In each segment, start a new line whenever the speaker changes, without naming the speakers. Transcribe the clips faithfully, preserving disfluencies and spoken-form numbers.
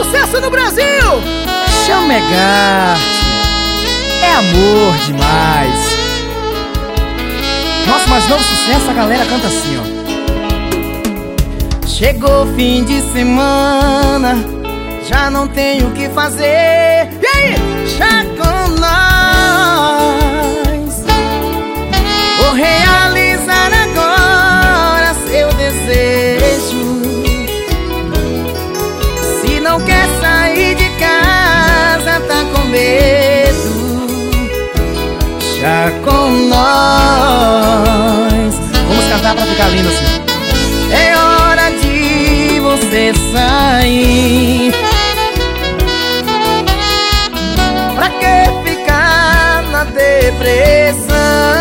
sucesso no Brasil!
Chamegarte é amor demais. Nosso mais novo sucesso, a galera canta assim, ó. Chegou o fim de semana, já não tenho o que fazer.
E aí?
Já com nós vou realizar agora seu desejo. Se não quer sair de casa, tá com medo. Já com nós. Vamos cantar pra ficar lindo assim. É hora de você sair. Pra que ficar na depressão?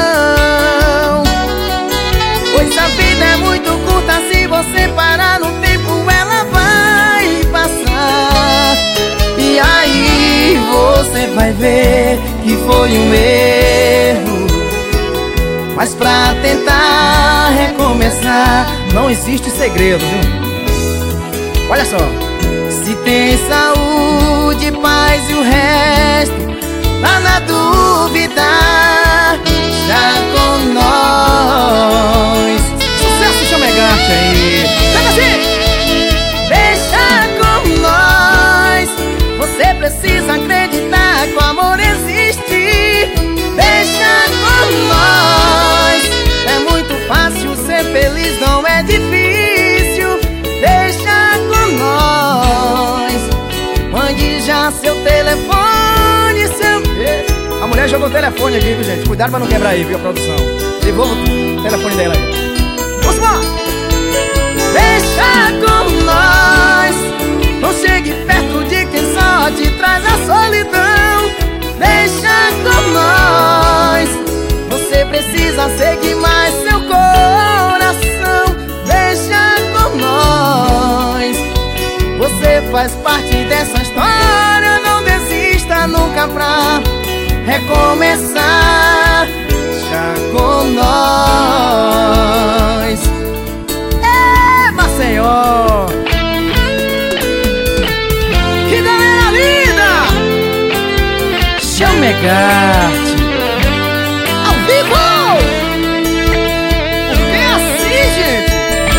Pois a vida é muito curta, se você parar no tempo ela vai passar. E aí você vai ver que foi um erro. Mas pra tentar recomeçar não existe segredo, viu? Olha só. Se tem saúde, paz e o resto tá na dúvida, já com nós. Sucesso, Chamegarte aí.
Pega assim!
Deixa com nós. Você precisa acreditar que o amor existe. Deixa com nós. É muito fácil ser feliz, não é difícil. Deixa com nós. Mande já seu telefone, seu... A mulher jogou o telefone aqui, viu, gente? Cuidado pra não quebrar aí, viu, a produção. Devolva o telefone dela aí. Vamos lá! Deixa com nós. Não chegue perto de quem só te traz a solidão. Deixa com nós. Você precisa seguir mais seu coração. Deixa com nós. Você faz parte dessa história. Não desista nunca pra recomeçar. Já com nós. É, Maceió.
Que galera linda!
Chamegarte
Ao vivo! Porque é assim, gente!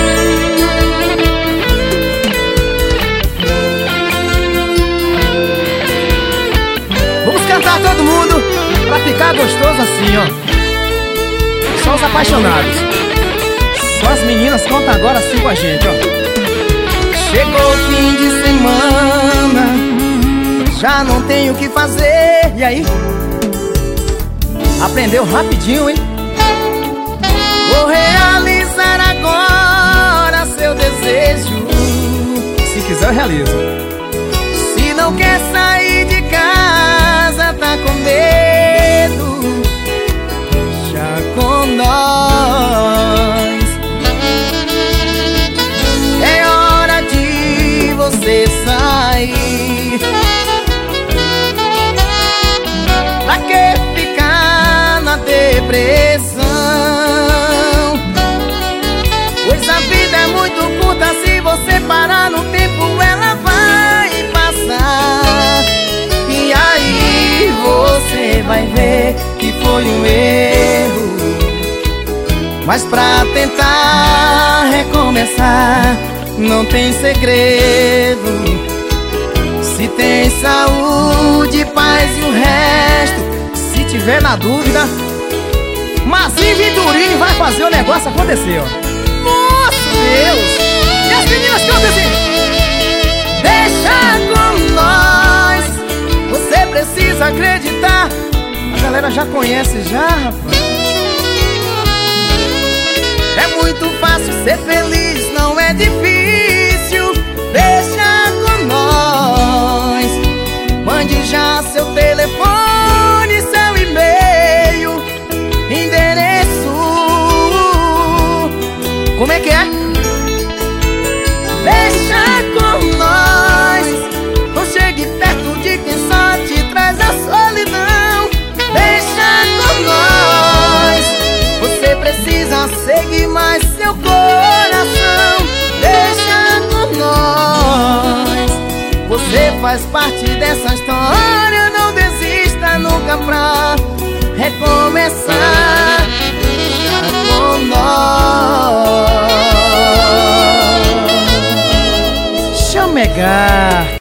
Vamos cantar todo mundo pra ficar gostoso assim, ó. Só os apaixonados. Só as meninas contam agora assim com a gente, ó. Chegou o fim de semana, já não tenho o que fazer. E aí? Aprendeu rapidinho, hein? Vou realizar agora seu desejo. Se quiser eu realizo. Se não quer sair de casa, tá com medo. Já com nós. É hora de você sair. Pra que ficar na depressão? Pois a vida é muito curta, se você parar no tempo ela vai passar. E aí você vai ver que foi um erro. Mas pra tentar recomeçar não tem segredo. Se tem saúde, paz e o resto, se tiver na dúvida, Mazinho Venturini vai fazer o negócio acontecer, ó.
Nossa, Deus! E as meninas cantam assim!
Deixa com nós. Você precisa acreditar. A galera já conhece já, rapaz. É muito fácil ser feliz, não é difícil. Deixa com nós. Mande já seu telefone, seu e-mail, endereço. Como é que é? Deixa com nós. Não chegue perto de quem só te traz a solidão. Deixa com nós. Você precisa seguir mais seu coração. Deixa faz parte dessa história. Não desista nunca pra recomeçar com nós.
Chamegar.